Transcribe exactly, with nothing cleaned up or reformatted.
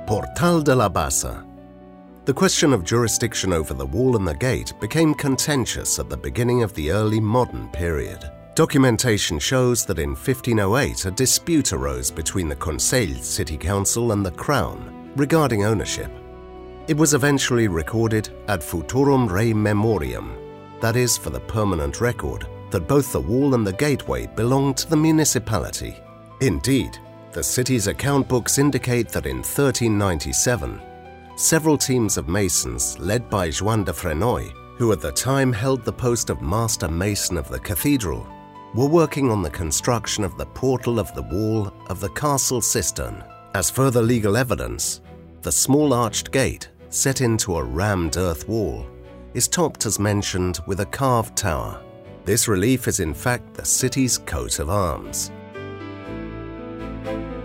Portal de la Bassa. The question of jurisdiction over the wall and the gate became contentious at the beginning of the early modern period. Documentation shows that in fifteen oh eight a dispute arose between the Consell city council and the crown regarding ownership. It was eventually recorded ad futurum rei memoriam, that is, for the permanent record, that both the wall and the gateway belonged to the municipality. Indeed, the city's account books indicate that in thirteen ninety-seven, several teams of masons led by Joan de Fresnoy, who at the time held the post of master mason of the cathedral, were working on the construction of the portal of the wall of the castle cistern. As further legal evidence, the small arched gate, set into a rammed earth wall, is topped as mentioned with a carved tower. This relief is in fact the city's coat of arms.